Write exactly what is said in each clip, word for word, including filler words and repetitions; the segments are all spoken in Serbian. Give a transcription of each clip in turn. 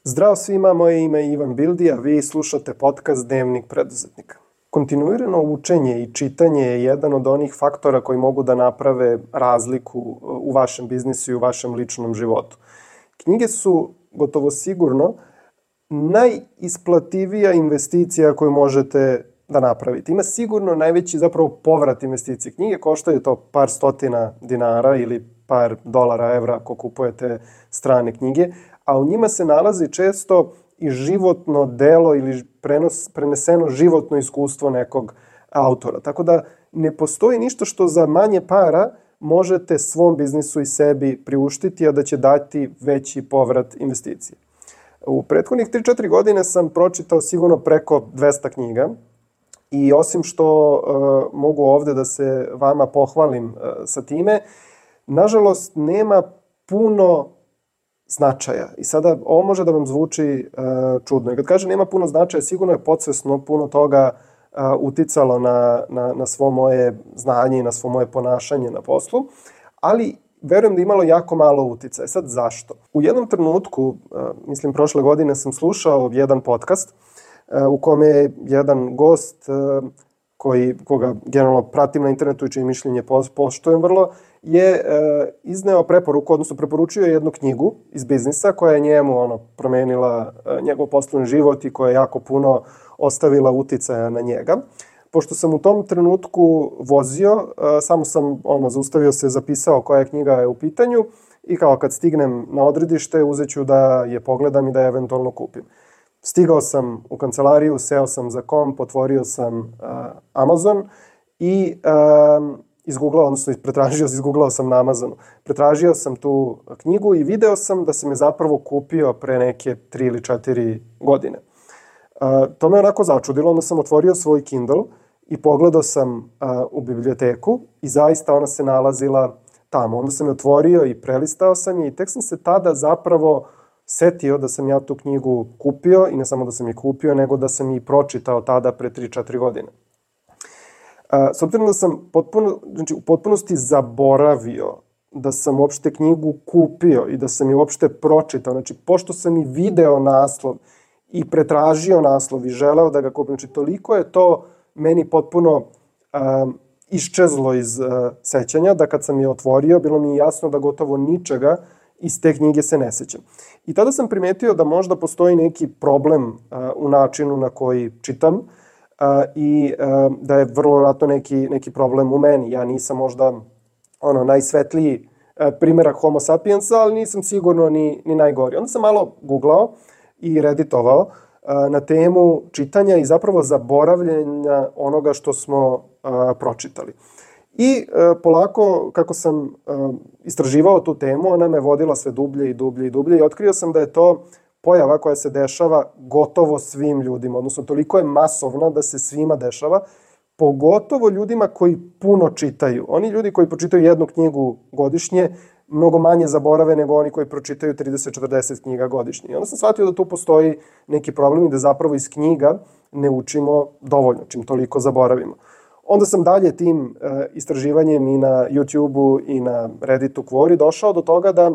Zdravo svima, moje ime je Ivan Bildi, a vi slušate podcast Dnevnik preduzetnika. Kontinuirano učenje i čitanje je jedan od onih faktora koji mogu da naprave razliku u vašem biznisu i u vašem ličnom životu. Knjige su gotovo sigurno najisplativija investicija koju možete da napravite. Ima sigurno najveći zapravo povrat investicije. Knjige koštaju to par stotina dinara ili par dolara, evra ako kupujete strane knjige, a u njima se nalazi često i životno delo ili prenos, preneseno životno iskustvo nekog autora. Tako da ne postoji ništa što za manje para možete svom biznisu i sebi priuštiti, a da će dati veći povrat investicije. U prethodnih tri četiri godine sam pročitao sigurno preko dvesta knjiga i osim što uh, mogu ovde da se vama pohvalim uh, sa time, nažalost nema puno značaja. I sada ovo može da vam zvuči uh, čudno. I kad kažem nema puno značaja, sigurno je podsvesno puno toga uh, uticalo na, na, na svo moje znanje i na svo moje ponašanje na poslu, ali verujem da imalo jako malo uticaja. Sad zašto? U jednom trenutku, uh, mislim prošle godine sam slušao jedan podcast uh, u kome je jedan gost uh, koji, koga generalno pratim na internetu i čije mišljenje poštujem vrlo, je e, izneo preporuku, odnosno preporučio jednu knjigu iz biznisa koja je njemu ono, promenila e, njegov poslovni život i koja je jako puno ostavila uticaja na njega. Pošto sam u tom trenutku vozio, e, samo sam ono, zaustavio se, zapisao koja knjiga je u pitanju i kao kad stignem na odredište uzet ću da je pogledam i da je eventualno kupim. Stigao sam u kancelariju, seo sam za komp, otvorio sam uh, Amazon i uh, izgooglao, odnosno pretražio, izgooglao sam na Amazonu. Pretražio sam tu knjigu i video sam da sam je zapravo kupio pre neke tri ili četiri godine. Uh, to me onako začudilo, onda sam otvorio svoj Kindle i pogledao sam uh, u biblioteku i zaista ona se nalazila tamo. Onda sam je otvorio i prelistao sam je i tek sam se tada zapravo setio da sam ja tu knjigu kupio i ne samo da sam je kupio, nego da sam je pročitao tada pre tri četiri godine. S obzirom da sam potpuno, znači, u potpunosti zaboravio da sam uopšte knjigu kupio i da sam je uopšte pročitao, znači pošto sam i video naslov i pretražio naslov i želeo da ga kupim, znači toliko je to meni potpuno um, iščezlo iz uh, sećanja da kad sam je otvorio bilo mi je jasno da gotovo ničega iz te knjige se ne sećam. I tada sam primetio da možda postoji neki problem uh, u načinu na koji čitam uh, i uh, da je vrlo vjerojatno neki, neki problem u meni. Ja nisam možda ono, najsvetliji uh, primjerak homo sapiensa, ali nisam sigurno ni, ni najgori. Onda sam malo googlao i reditovao uh, na temu čitanja i zapravo zaboravljenja onoga što smo uh, pročitali. I e, polako, kako sam e, istraživao tu temu, ona me vodila sve dublje i dublje i dublje i otkrio sam da je to pojava koja se dešava gotovo svim ljudima, odnosno toliko je masovna da se svima dešava, pogotovo ljudima koji puno čitaju. Oni ljudi koji pročitaju jednu knjigu godišnje, mnogo manje zaborave nego oni koji pročitaju trideset četrdeset knjiga godišnje. I onda sam shvatio da tu postoji neki problem i da zapravo iz knjiga ne učimo dovoljno, čim toliko zaboravimo. Onda sam dalje tim uh, istraživanjem i na YouTubeu i na Redditu Quora došao do toga da uh,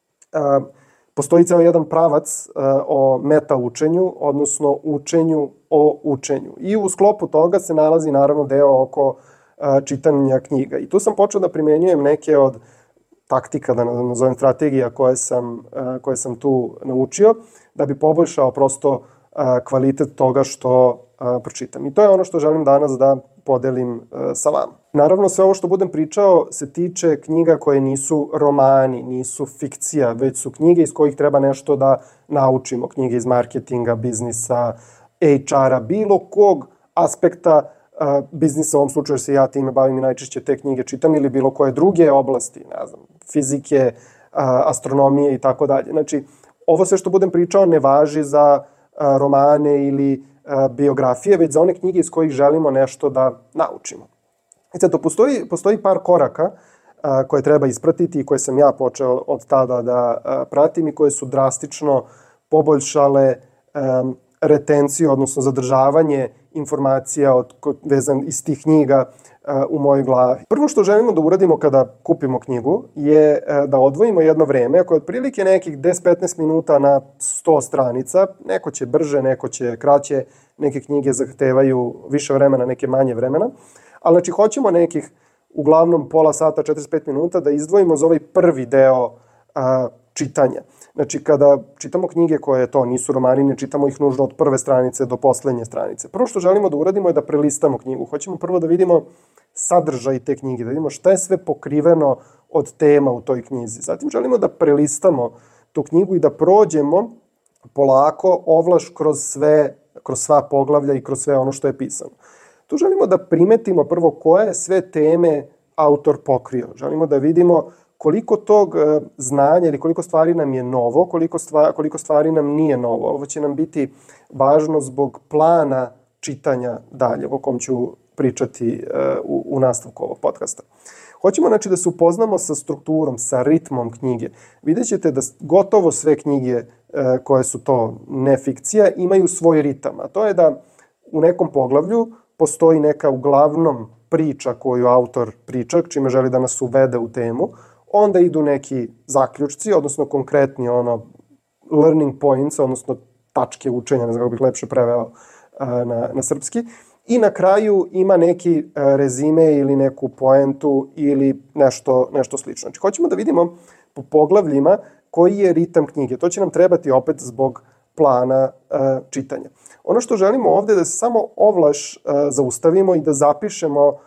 postoji ceo jedan pravac uh, o meta učenju, odnosno učenju o učenju. I u sklopu toga se nalazi naravno deo oko uh, čitanja knjiga. I tu sam počeo da primenjujem neke od taktika, da nazovem strategija koje sam, uh, koje sam tu naučio, da bi poboljšao prosto uh, kvalitet toga što uh, pročitam. I to je ono što želim danas da podelim uh, sa vama. Naravno, sve ovo što budem pričao se tiče knjiga koje nisu romani, nisu fikcija, već su knjige iz kojih treba nešto da naučimo. Knjige iz marketinga, biznisa, H R-a, bilo kog aspekta uh, biznisa, u ovom slučaju se ja time bavim i najčešće te knjige čitam, ili bilo koje druge oblasti, ne znam, fizike, uh, astronomije i tako dalje. Znači, ovo sve što budem pričao ne važi za uh, romane ili biografije, već za one knjige iz kojih želimo nešto da naučimo. I sad, to postoji, postoji par koraka a, koje treba ispratiti i koje sam ja počeo od tada da a, pratim i koje su drastično poboljšale a, retenciju, odnosno zadržavanje informacija od, vezan iz tih knjiga u mojoj glavi. Prvo što želimo da uradimo kada kupimo knjigu je da odvojimo jedno vreme, koje je otprilike nekih deset do petnaest minuta na sto stranica. Neko će brže, neko će kraće, neke knjige zahtevaju više vremena, neke manje vremena. Ali znači hoćemo nekih uglavnom pola sata, četrdeset pet minuta da izdvojimo za ovaj prvi deo a, čitanja. Znači, kada čitamo knjige koje to nisu romani, ne čitamo ih nužno od prve stranice do poslednje stranice. Prvo što želimo da uradimo je da prelistamo knjigu. Hoćemo prvo da vidimo sadržaj te knjige, da vidimo šta je sve pokriveno od tema u toj knjizi. Zatim želimo da prelistamo tu knjigu i da prođemo polako ovlaš kroz sve, kroz sva poglavlja i kroz sve ono što je pisano. Tu želimo da primetimo prvo koje sve teme autor pokrio. Želimo da vidimo koliko tog znanja ili koliko stvari nam je novo, koliko stvari, koliko stvari nam nije novo. Ovo će nam biti važno zbog plana čitanja dalje, o kom ću pričati u, u nastavku ovog podcasta. Hoćemo znači da se upoznamo sa strukturom, sa ritmom knjige. Vidjet ćete da gotovo sve knjige koje su to ne fikcija imaju svoj ritam, a to je da u nekom poglavlju postoji neka uglavnom priča koju autor priča, čime želi da nas uvede u temu, onda idu neki zaključci, odnosno konkretni ono learning points, odnosno tačke učenja, ne znam kako bih lepše preveo na, na srpski, i na kraju ima neki rezime ili neku poentu ili nešto, nešto slično. Znači, hoćemo da vidimo po poglavljima koji je ritam knjige. To će nam trebati opet zbog plana uh, čitanja. Ono što želimo ovde je da se samo ovlaš uh, zaustavimo i da zapišemo uh,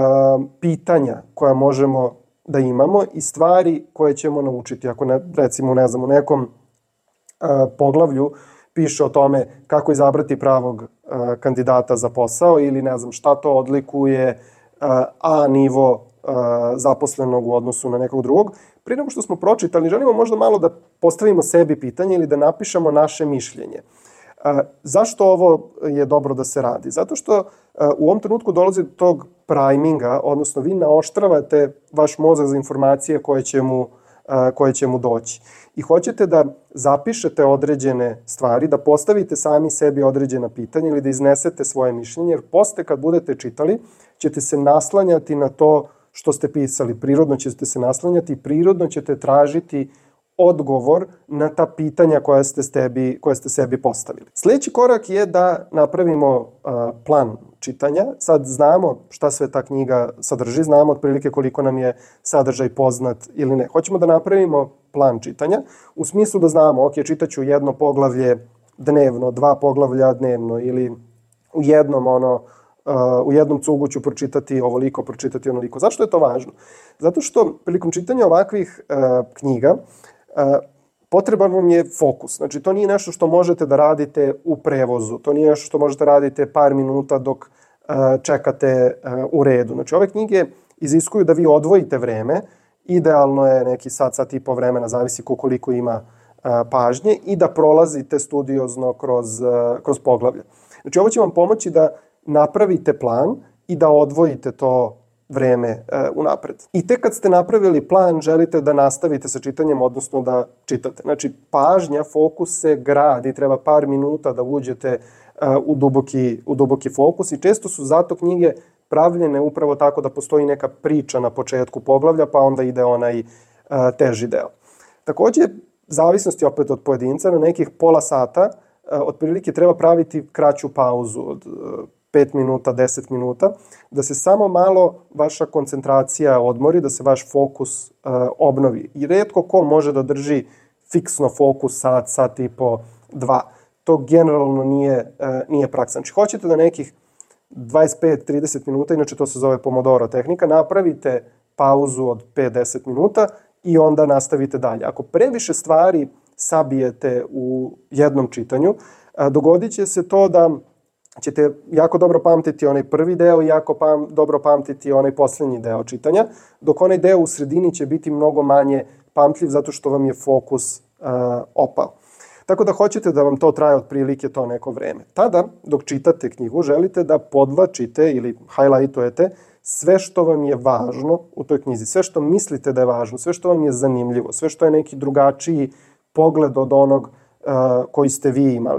pitanja koja možemo da imamo i stvari koje ćemo naučiti. Ako ne, recimo, ne znam, u nekom uh, poglavlju piše o tome kako izabrati pravog uh, kandidata za posao ili ne znam šta to odlikuje uh, A nivo uh, zaposlenog u odnosu na nekog drugog. Prije nego što smo pročitali, želimo možda malo da postavimo sebi pitanje ili da napišemo naše mišljenje. Uh, zašto ovo je dobro da se radi? Zato što uh, u ovom trenutku dolazi do tog priminga, odnosno vi naoštravate vaš mozak za informacije koje će mu, uh, koje će mu doći. I hoćete da zapišete određene stvari, da postavite sami sebi određena pitanja ili da iznesete svoje mišljenje, jer posle kad budete čitali ćete se naslanjati na to što ste pisali. Prirodno ćete se naslanjati i prirodno ćete tražiti odgovor na ta pitanja koja ste, sebi, koje ste sebi postavili. Sljedeći korak je da napravimo uh, plan čitanja. Sad znamo šta sve ta knjiga sadrži, znamo otprilike koliko nam je sadržaj poznat ili ne. Hoćemo da napravimo plan čitanja u smislu da znamo, ok, čitaću jedno poglavlje dnevno, dva poglavlja dnevno ili u jednom ono Uh, u jednom cugu ću pročitati ovoliko, pročitati onoliko. Zašto je to važno? Zato što prilikom čitanja ovakvih uh, knjiga uh, potreban vam je fokus. Znači, to nije nešto što možete da radite u prevozu. To nije nešto što možete da radite par minuta dok uh, čekate uh, u redu. Znači, ove knjige iziskuju da vi odvojite vreme. Idealno je neki sat, sat i po vremena, zavisi koliko ima uh, pažnje i da prolazite studiozno kroz, uh, kroz poglavlje. Znači, ovo će vam pomoći da napravite plan i da odvojite to vreme e, unapred. I tek kad ste napravili plan, želite da nastavite sa čitanjem, odnosno da čitate. Znači, pažnja, fokus se gradi, treba par minuta da uđete e, u, duboki, u duboki fokus i često su zato knjige pravljene upravo tako da postoji neka priča na početku poglavlja, pa onda ide onaj e, teži deo. Takođe, zavisnosti opet od pojedinca, na nekih pola sata e, otprilike treba praviti kraću pauzu od e, pet minuta, deset minuta, da se samo malo vaša koncentracija odmori, da se vaš fokus uh, obnovi. I retko ko može da drži fiksno fokus sat, sat i po, dva. To generalno nije, uh, nije praksa. Znači, hoćete da nekih dvadeset pet do trideset minuta, inače to se zove Pomodoro tehnika, napravite pauzu od pet do deset minuta i onda nastavite dalje. Ako previše stvari sabijete u jednom čitanju, uh, dogodit će se to da ćete jako dobro pamtiti onaj prvi deo i jako pam, dobro pamtiti onaj posljednji deo čitanja, dok onaj deo u sredini će biti mnogo manje pamtljiv zato što vam je fokus uh, opao. Tako da hoćete da vam to traje otprilike to neko vreme. Tada, dok čitate knjigu, želite da podvlačite ili highlightujete sve što vam je važno u toj knjizi, sve što mislite da je važno, sve što vam je zanimljivo, sve što je neki drugačiji pogled od onog uh, koji ste vi imali.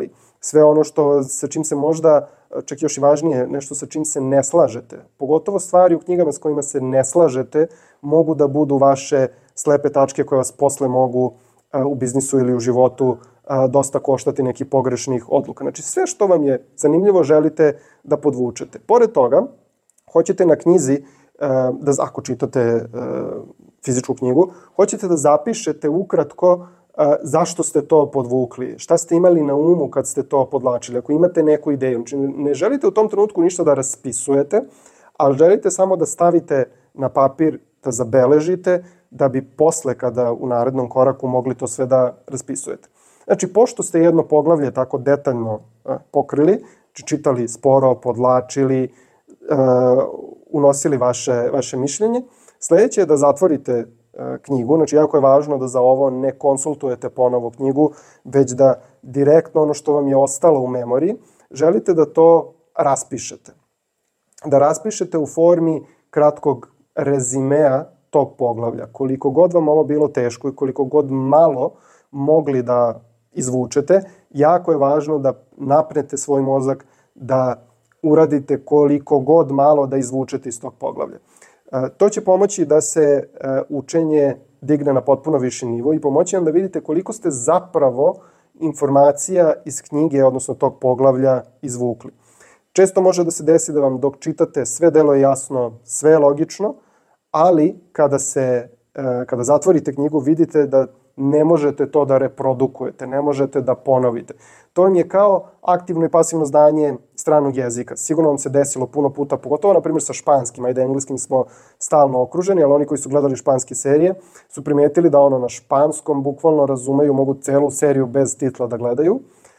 sve ono što, sa čim se možda, čak još i važnije, nešto sa čim se ne slažete. Pogotovo stvari u knjigama s kojima se ne slažete mogu da budu vaše slepe tačke koje vas posle mogu u biznisu ili u životu dosta koštati nekih pogrešnih odluka. Znači sve što vam je zanimljivo želite da podvučete. Pored toga, hoćete na knjizi, da, ako čitate fizičku knjigu, hoćete da zapišete ukratko zašto ste to podvukli, šta ste imali na umu kad ste to podlačili, ako imate neku ideju. Znači ne želite u tom trenutku ništa da raspisujete, ali želite samo da stavite na papir, da zabeležite, da bi posle, kada u narednom koraku, mogli to sve da raspisujete. Znači, pošto ste jedno poglavlje tako detaljno pokrili, čitali sporo, podlačili, unosili vaše, vaše mišljenje, sledeće je da zatvorite knjigu. Znači, jako je važno da za ovo ne konsultujete ponovo knjigu, već da direktno ono što vam je ostalo u memoriji, želite da to raspišete. Da raspišete u formi kratkog rezimea tog poglavlja. Koliko god vam ovo bilo teško i koliko god malo mogli da izvučete, jako je važno da napnete svoj mozak, da uradite koliko god malo da izvučete iz tog poglavlja. To će pomoći da se učenje digne na potpuno viši nivo i pomoći vam da vidite koliko ste zapravo informacija iz knjige, odnosno tog poglavlja, izvukli. Često može da se desi da vam dok čitate sve delo je jasno, sve je logično, ali kada, se, kada zatvorite knjigu vidite da ne možete to da reprodukujete, ne možete da ponovite. To vam je kao aktivno i pasivno znanje stranog jezika. Sigurno vam se desilo puno puta, pogotovo na primjer sa španskim, ajde engleskim smo stalno okruženi, ali oni koji su gledali španske serije su primetili da ono na španskom bukvalno razumeju, mogu celu seriju bez titla da gledaju,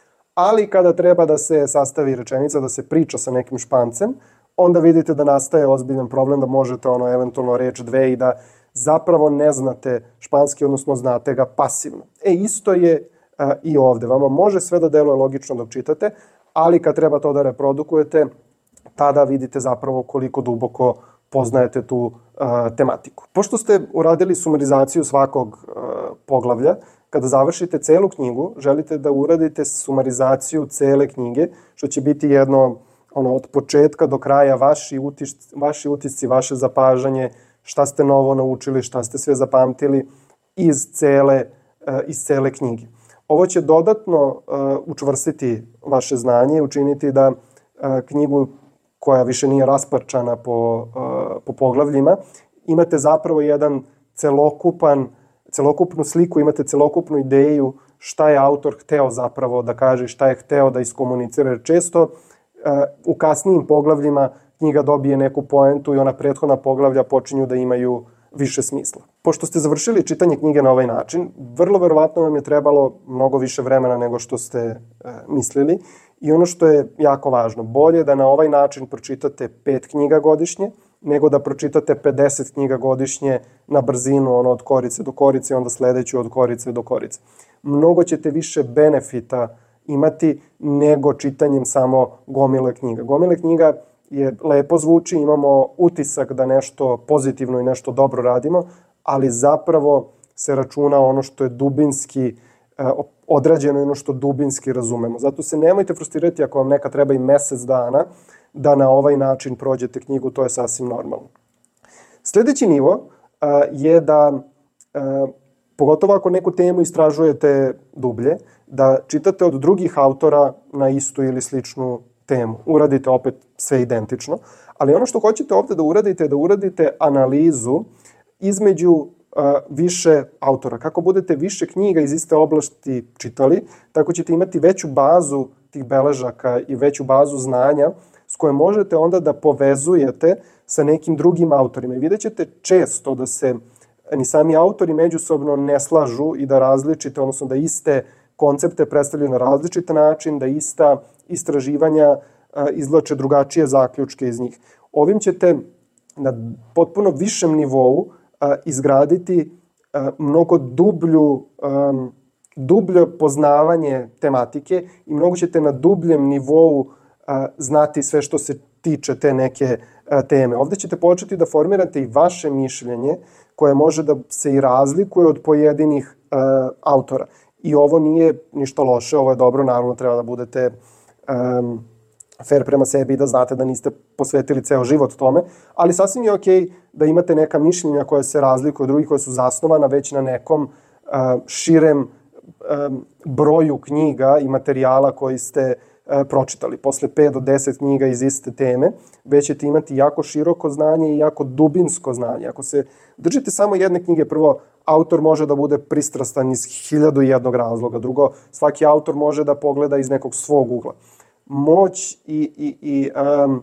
ali kada treba da se sastavi rečenica, da se priča sa nekim Špancem, onda vidite da nastaje ozbiljan problem, da možete ono eventualno reč dve i da zapravo ne znate španski, odnosno znate ga pasivno. E, isto je a, i ovde. Vama može sve da deluje logično dok čitate, ali kad treba to da reprodukujete, tada vidite zapravo koliko duboko poznajete tu a, tematiku. Pošto ste uradili sumarizaciju svakog a, poglavlja, kada završite celu knjigu, želite da uradite sumarizaciju cele knjige, što će biti jedno, ono, od početka do kraja vaši utisci, vaši utisci, vaše zapažanje, šta ste novo naučili, šta ste sve zapamtili iz cele, iz cele knjige. Ovo će dodatno učvrstiti vaše znanje i učiniti da knjigu koja više nije rasparčana po, po poglavljima, imate zapravo jedan celokupan, celokupnu sliku, imate celokupnu ideju šta je autor hteo zapravo da kaže, šta je hteo da iskomunicira. Jer često u kasnijim poglavljima knjiga dobije neku poentu i ona prethodna poglavlja počinju da imaju više smisla. Pošto ste završili čitanje knjige na ovaj način, vrlo verovatno vam je trebalo mnogo više vremena nego što ste e, mislili i ono što je jako važno, bolje je da na ovaj način pročitate pet knjiga godišnje, nego da pročitate pedeset knjiga godišnje na brzinu, ono od korice do korice i onda sledeću od korice do korice. Mnogo ćete više benefita imati nego čitanjem samo gomile knjiga. Gomile knjiga je lepo zvuči, imamo utisak da nešto pozitivno i nešto dobro radimo, ali zapravo se računa ono što je dubinski odrađeno i ono što dubinski razumemo. Zato se nemojte frustrirati ako vam neka treba i mesec dana da na ovaj način prođete knjigu, to je sasvim normalno. Sljedeći nivo je da, pogotovo ako neku temu istražujete dublje, da čitate od drugih autora na istu ili sličnu temu. Uradite opet sve identično, ali ono što hoćete ovde da uradite je da uradite analizu između uh, više autora. Kako budete više knjiga iz iste oblasti čitali, tako ćete imati veću bazu tih beležaka i veću bazu znanja s koje možete onda da povezujete sa nekim drugim autorima. I vidjet ćete često da se ni sami autori međusobno ne slažu i da različite, odnosno da iste koncepte predstavljaju na različit način, da ista istraživanja izvlače drugačije zaključke iz njih. Ovim ćete na potpuno višem nivou izgraditi mnogo dublju, dublje poznavanje tematike i mnogo ćete na dubljem nivou znati sve što se tiče te neke teme. Ovde ćete početi da formirate i vaše mišljenje koje može da se i razlikuje od pojedinih autora. I ovo nije ništa loše, ovo je dobro, naravno treba da budete um, fair prema sebi i da znate da niste posvetili ceo život tome, ali sasvim je okej da imate neka mišljenja koja se razlikuju od drugih, koja su zasnovana već na nekom uh, širem um, broju knjiga i materijala koji ste uh, pročitali. Posle pet do deset knjiga iz iste teme, već ćete imati jako široko znanje i jako dubinsko znanje. Ako se držite samo jedne knjige, prvo, autor može da bude pristrastan iz hiljadu i jednog razloga. Drugo, svaki autor može da pogleda iz nekog svog ugla. Moć i, i, i um,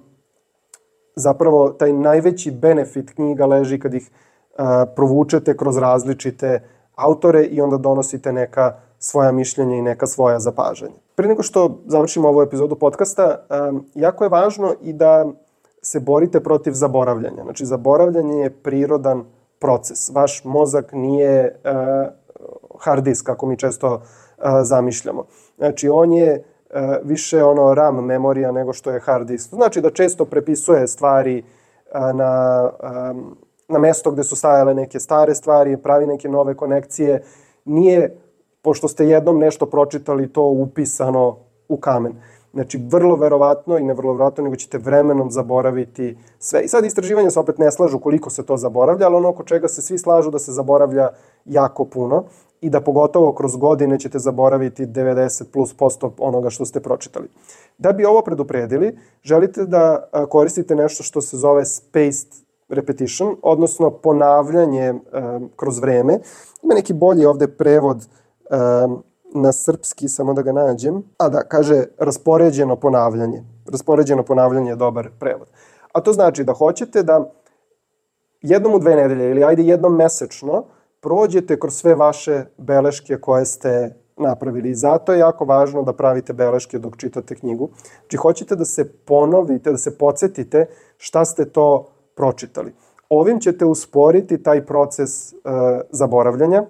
zapravo taj najveći benefit knjiga leži kad ih uh, provučete kroz različite autore i onda donosite neka svoja mišljenja i neka svoja zapažanja. Pre nego što završimo ovu epizodu podcasta, um, jako je važno i da se borite protiv zaboravljanja. Znači, zaboravljanje je prirodan proces. Vaš mozak nije uh, hard disk, kako mi često uh, zamišljamo. Znači, on je uh, više ono RAM memorija nego što je hard disk. Znači da često prepisuje stvari uh, na, um, na mesto gde su stajale neke stare stvari, pravi neke nove konekcije. Nije, pošto ste jednom nešto pročitali, to upisano u kamen. Znači, vrlo verovatno i ne vrlo verovatno, nego ćete vremenom zaboraviti sve. I sad istraživanja se opet ne slažu koliko se to zaboravlja, ali ono oko čega se svi slažu da se zaboravlja jako puno i da pogotovo kroz godine ćete zaboraviti devedeset plus posto onoga što ste pročitali. Da bi ovo predupredili, želite da koristite nešto što se zove spaced repetition, odnosno ponavljanje um, kroz vreme. Ima neki bolji ovde prevod um, na srpski, samo da ga nađem. A da, kaže raspoređeno ponavljanje. Raspoređeno ponavljanje je dobar prevod. A to znači da hoćete da jednom u dve nedelje ili ajde jednom mesečno prođete kroz sve vaše beleške koje ste napravili. I zato je jako važno da pravite beleške dok čitate knjigu. Znači, hoćete da se ponovite, da se podsjetite šta ste to pročitali. Ovim ćete usporiti taj proces uh, zaboravljanja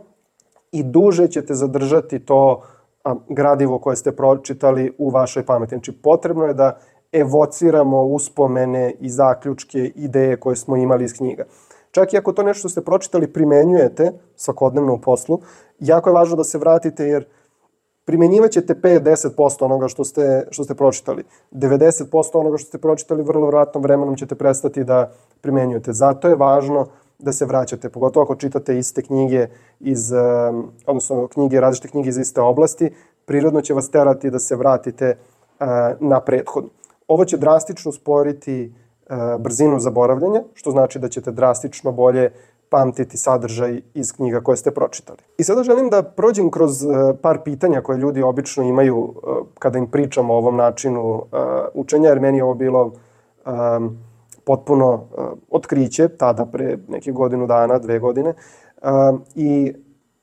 i duže ćete zadržati to a, gradivo koje ste pročitali u vašoj pameti. Znači, potrebno je da evociramo uspomene i zaključke, ideje koje smo imali iz knjiga. Čak i ako to nešto ste pročitali primenjujete svakodnevno u poslu, jako je važno da se vratite jer primenjivat ćete pet do deset posto onoga što ste, što ste pročitali. devedeset posto onoga što ste pročitali vrlo vjerojatno vremenom ćete prestati da primenjujete. Zato je važno da se vraćate, pogotovo ako čitate iste knjige iz, odnosno knjige, različite knjige iz iste oblasti, prirodno će vas terati da se vratite na prethodnu. Ovo će drastično usporiti brzinu zaboravljanja, što znači da ćete drastično bolje pamtiti sadržaj iz knjiga koje ste pročitali. I sada želim da prođem kroz par pitanja koje ljudi obično imaju kada im pričamo o ovom načinu učenja, jer meni je ovo bilo um, potpuno uh, otkriće, tada pre neke godinu dana, dve godine. Uh, I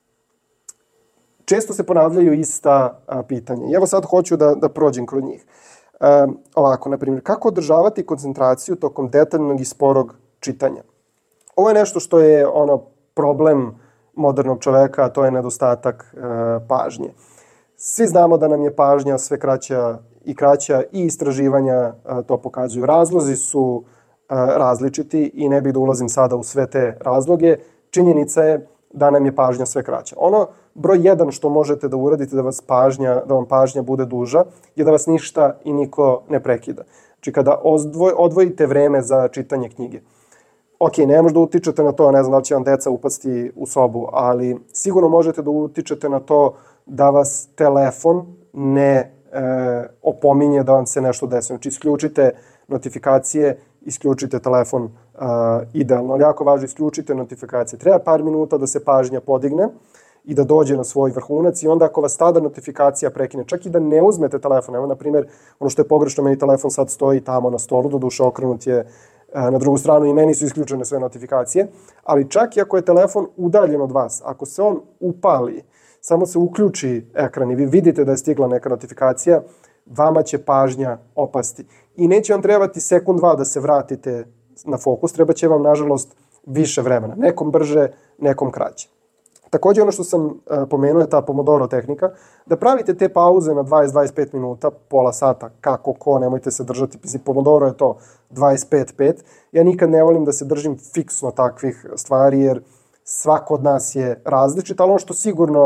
često se ponavljaju ista uh, pitanja. I evo sad hoću da, da prođem kroz njih. Uh, ovako, na primjer, kako održavati koncentraciju tokom detaljnog i sporog čitanja? Ovo je nešto što je ono problem modernog čoveka, a to je nedostatak uh, pažnje. Svi znamo da nam je pažnja sve kraća i kraća i istraživanja uh, to pokazuju. Razlozi su različiti i ne bih da ulazim sada u sve te razloge. Činjenica je da nam je pažnja sve kraća. Ono broj jedan što možete da uradite da vas pažnja, da vam pažnja bude duža je da vas ništa i niko ne prekida. Znači kada odvoj, odvojite vreme za čitanje knjige. Ok, ne možda utičete na to, ne znam da li će vam deca upasti u sobu, ali sigurno možete da utičete na to da vas telefon ne e, opominje da vam se nešto desi. Znači isključite notifikacije, isključite telefon uh, idealno. Ali jako važno, isključite notifikacije. Treba par minuta da se pažnja podigne i da dođe na svoj vrhunac i onda ako vas tada notifikacija prekine, čak i da ne uzmete telefon, evo na primjer, ono što je pogrešno, meni telefon sad stoji tamo na stolu, doduše okrenut je uh, na drugu stranu i meni su isključene sve notifikacije, ali čak i ako je telefon udaljen od vas, ako se on upali, samo se uključi ekran i vi vidite da je stigla neka notifikacija, vama će pažnja opasti. I neće vam trebati sekund, dva da se vratite na fokus, treba će vam, nažalost, više vremena. Nekom brže, nekom kraće. Također, ono što sam uh, pomenuo je ta Pomodoro tehnika, da pravite te pauze na dvadeset do dvadeset pet minuta, pola sata, kako ko, nemojte se držati. Mislim, Pomodoro je to dvadeset pet pet. Ja nikad ne volim da se držim fiksno takvih stvari, jer svako od nas je različit, ali ono što sigurno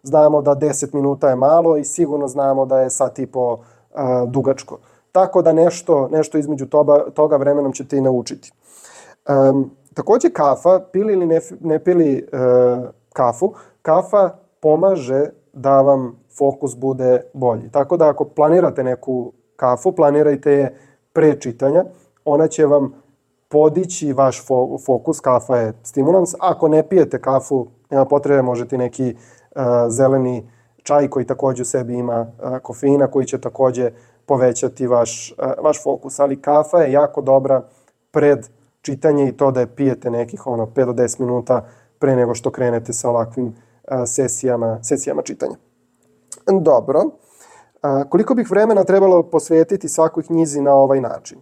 znamo da deset minuta je malo i sigurno znamo da je sat i po a, dugačko. Tako da nešto, nešto između toga, toga vremenom ćete i naučiti. Um, takođe kafa, pili ili ne, ne pili uh, kafu, kafa pomaže da vam fokus bude bolji. Tako da ako planirate neku kafu, planirajte je pre čitanja, ona će vam podići vaš fokus, kafa je stimulans. Ako ne pijete kafu, nema potrebe, možete neki uh, zeleni čaj koji takođe u sebi ima uh, kofeina, koji će takođe povećati vaš, uh, vaš fokus. Ali kafa je jako dobra pred čitanje i to da je pijete nekih ono, pet do deset minuta pre nego što krenete sa ovakvim uh, sesijama, sesijama čitanja. Dobro. Uh, koliko bih vremena trebalo posvetiti svakoj knjizi na ovaj način?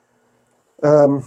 Um,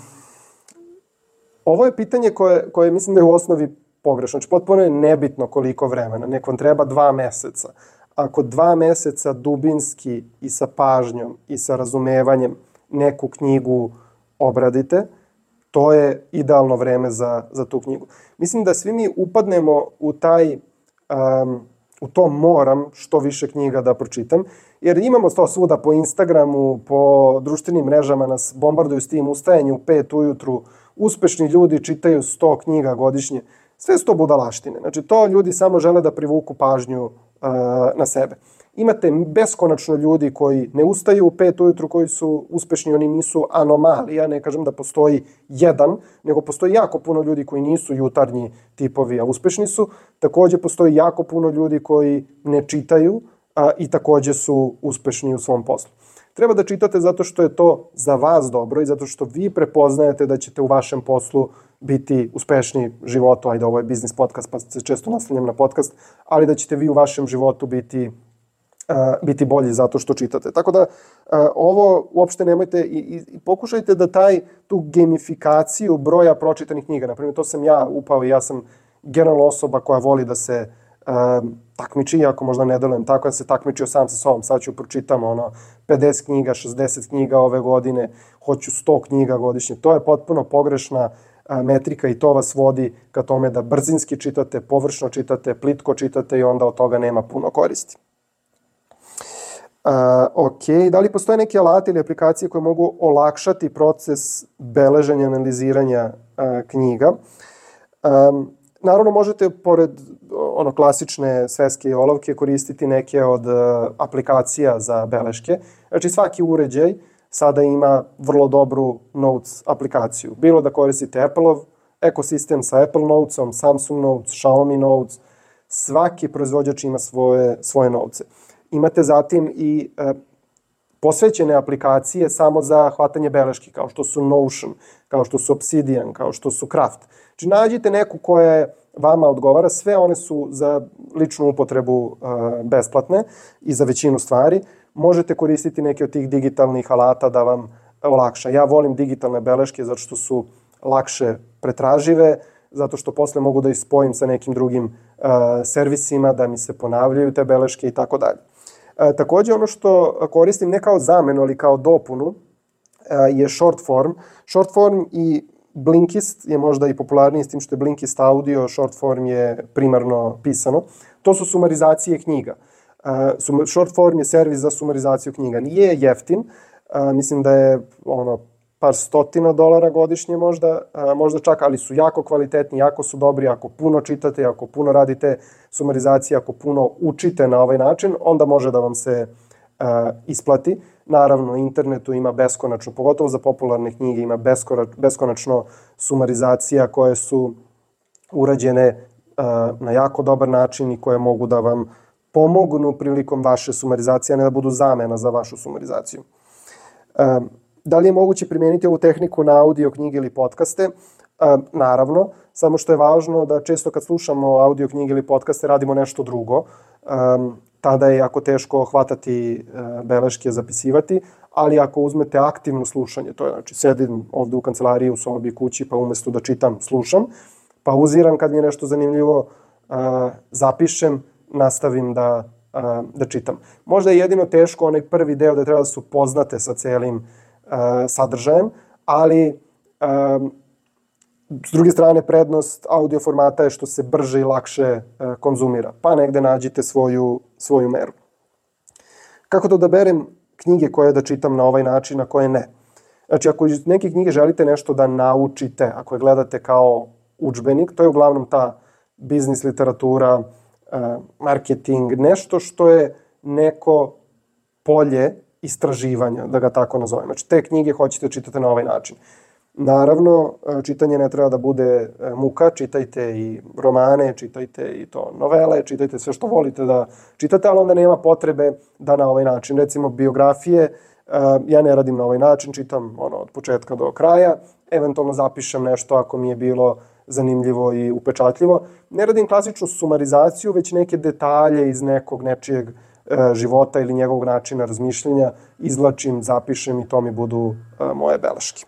ovo je pitanje koje, koje mislim da je u osnovi pogrešno. Znači, potpuno je nebitno koliko vremena. Nek vam treba dva meseca. Ako dva meseca dubinski i sa pažnjom i sa razumevanjem neku knjigu obradite, to je idealno vreme za, za tu knjigu. Mislim da svi mi upadnemo u taj, um, u to moram što više knjiga da pročitam, jer imamo to svuda po Instagramu, po društvenim mrežama nas bombarduju s tim ustajanje u pet ujutru, uspešni ljudi čitaju sto knjiga godišnje. Sve su to budalaštine. Znači, to ljudi samo žele da privuku pažnju uh, na sebe. Imate beskonačno ljudi koji ne ustaju u pet ujutru, koji su uspešni, oni nisu anomalija, ne kažem da postoji jedan, nego postoji jako puno ljudi koji nisu jutarnji tipovi, a uspešni su. Takođe postoji jako puno ljudi koji ne čitaju a, i takođe su uspešni u svom poslu. Treba da čitate zato što je to za vas dobro i zato što vi prepoznajete da ćete u vašem poslu biti uspešni životu. Ajde, ovo je biznis podcast, pa se često naslanjam na podcast, ali da ćete vi u vašem životu biti Uh, biti bolji zato što čitate. Tako da uh, ovo uopšte nemojte i, i, i pokušajte da taj tu gamifikaciju broja pročitanih knjiga, na primjer to sam ja upao i ja sam generalno osoba koja voli da se uh, takmiči, ako možda ne delujem tako, da se takmičio sam sa sobom, sad ću pročitam ono pedeset knjiga, šezdeset knjiga ove godine, hoću sto knjiga godišnje. To je potpuno pogrešna uh, metrika i to vas vodi ka tome da brzinski čitate, površno čitate, plitko čitate i onda od toga nema puno koristi. Uh, ok, da li postoje neke alati ili aplikacije koje mogu olakšati proces beleženja, analiziranja uh, knjiga? Um, naravno, možete pored ono klasične sveske i olovke koristiti neke od uh, aplikacija za beleške. Znači, svaki uređaj sada ima vrlo dobru Notes aplikaciju. Bilo da koristite Appleov ekosistem sa Apple Notesom, Samsung Notes, Xiaomi Notes, svaki proizvođač ima svoje, svoje novce. Imate zatim i e, posvećene aplikacije samo za hvatanje beleški, kao što su Notion, kao što su Obsidian, kao što su Craft. Znači, nađite neku koja vama odgovara, sve one su za ličnu upotrebu e, besplatne i za većinu stvari. Možete koristiti neke od tih digitalnih alata da vam olakša. Ja volim digitalne beleške zato što su lakše pretražive, zato što posle mogu da ih spojim sa nekim drugim uh, servisima, da mi se ponavljaju te beleške i tako dalje. Uh, takođe, ono što koristim ne kao zamenu, ali kao dopunu, uh, je short form. Short form i Blinkist je možda i popularniji s tim što je Blinkist audio, short form je primarno pisano. To su sumarizacije knjiga. Uh, short form je servis za sumarizaciju knjiga. Nije jeftin, uh, mislim da je ono par stotina dolara godišnje možda, a, možda čak, ali su jako kvalitetni, jako su dobri, ako puno čitate, ako puno radite sumarizacije, ako puno učite na ovaj način, onda može da vam se a, isplati. Naravno, na internetu ima beskonačno, pogotovo za popularne knjige, ima beskonačno sumarizacija koje su urađene a, na jako dobar način i koje mogu da vam pomognu prilikom vaše sumarizacije, a ne da budu zamena za vašu sumarizaciju. A, Da li je moguće primijeniti ovu tehniku na audio knjige ili podcaste? E, naravno, samo što je važno da često kad slušamo audio knjige ili podcaste radimo nešto drugo. E, tada je jako teško hvatati e, beleške, zapisivati, ali ako uzmete aktivno slušanje, to je znači sedim ovde u kancelariji, u sobi, kući, pa umesto da čitam, slušam, pauziram kad mi je nešto zanimljivo, e, zapišem, nastavim da, e, da čitam. Možda je jedino teško onaj prvi deo da treba da se upoznate sa celim sadržajem, ali um, S druge strane, prednost audio formata je što se brže i lakše e, konzumira, pa negde nađite svoju, svoju meru. Kako da odaberem knjige koje da čitam na ovaj način, a koje ne? Znači, ako iz neke knjige želite nešto da naučite, ako je gledate kao udžbenik, to je uglavnom ta biznis literatura, marketing, nešto što je neko polje istraživanja, da ga tako nazovem. Znači, te knjige hoćete da čitate na ovaj način. Naravno, čitanje ne treba da bude muka, čitajte i romane, čitajte i to novele, čitajte sve što volite da čitate, ali onda nema potrebe da na ovaj način. Recimo, biografije, ja ne radim na ovaj način, čitam ono, od početka do kraja, eventualno zapišem nešto ako mi je bilo zanimljivo i upečatljivo. Ne radim klasičnu sumarizaciju, već neke detalje iz nekog nečijeg e, života ili njegovog načina razmišljenja izvlačim, zapišem i to mi budu e, moje beleške.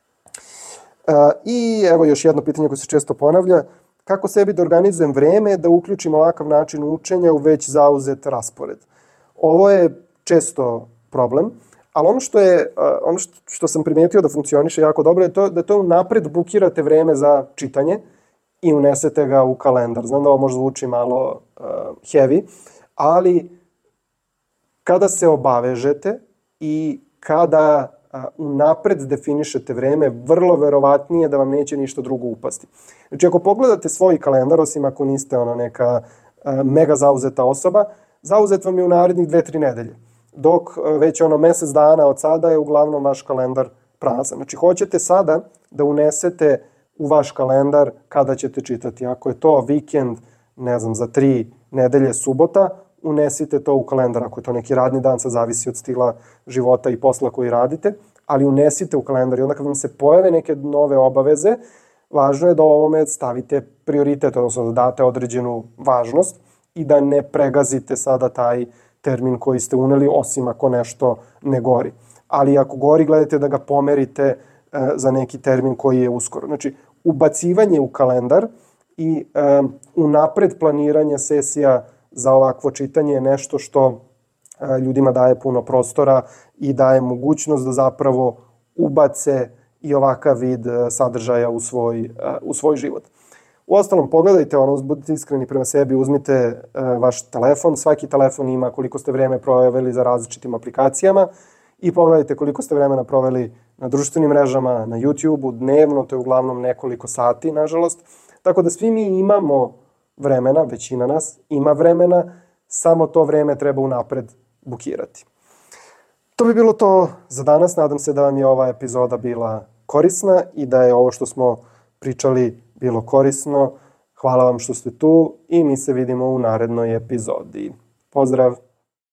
E, I evo još jedno pitanje koje se često ponavlja. Kako sebi da organizujem vreme da uključim ovakav način učenja u već zauzet raspored? Ovo je često problem, ali ono što je ono što, što sam primetio da funkcioniše jako dobro je to da to napred bukirate vreme za čitanje i unesete ga u kalendar. Znam da ovo možda zvuči malo uh, heavy, ali kada se obavežete i kada uh, unapred definišete vreme, vrlo verovatnije da vam neće ništa drugo upasti. Znači, ako pogledate svoj kalendar, osim ako niste ono neka uh, mega zauzeta osoba, zauzet vam je u narednih dve, tri nedelje. Dok već ono mesec dana od sada je uglavnom vaš kalendar prazan. Znači, hoćete sada da unesete u vaš kalendar kada ćete čitati. Ako je to vikend, ne znam, za tri nedelje subota, unesite to u kalendar. Ako je to neki radni dan, sad zavisi od stila života i posla koji radite, ali unesite u kalendar. I onda kad vam se pojave neke nove obaveze, važno je da ovome stavite prioritet, odnosno da date određenu važnost i da ne pregazite sada taj termin koji ste uneli, osim ako nešto ne gori. Ali ako gori, gledajte da ga pomerite e, za neki termin koji je uskoro. Znači, ubacivanje u kalendar i e, unapred planiranje sesija za ovakvo čitanje je nešto što e, ljudima daje puno prostora i daje mogućnost da zapravo ubace i ovakav vid e, sadržaja u svoj, e, u svoj život. Uostalom, pogledajte, ono, budite iskreni prema sebi, uzmite e, vaš telefon, svaki telefon ima koliko ste vreme proveli za različitim aplikacijama i pogledajte koliko ste vremena proveli na društvenim mrežama, na YouTube-u, dnevno, to je uglavnom nekoliko sati, nažalost. Tako da svi mi imamo vremena, većina nas ima vremena, samo to vreme treba unapred bukirati. To bi bilo to za danas, nadam se da vam je ova epizoda bila korisna i da je ovo što smo pričali bilo korisno. Hvala vam što ste tu i mi se vidimo u narednoj epizodi. Pozdrav!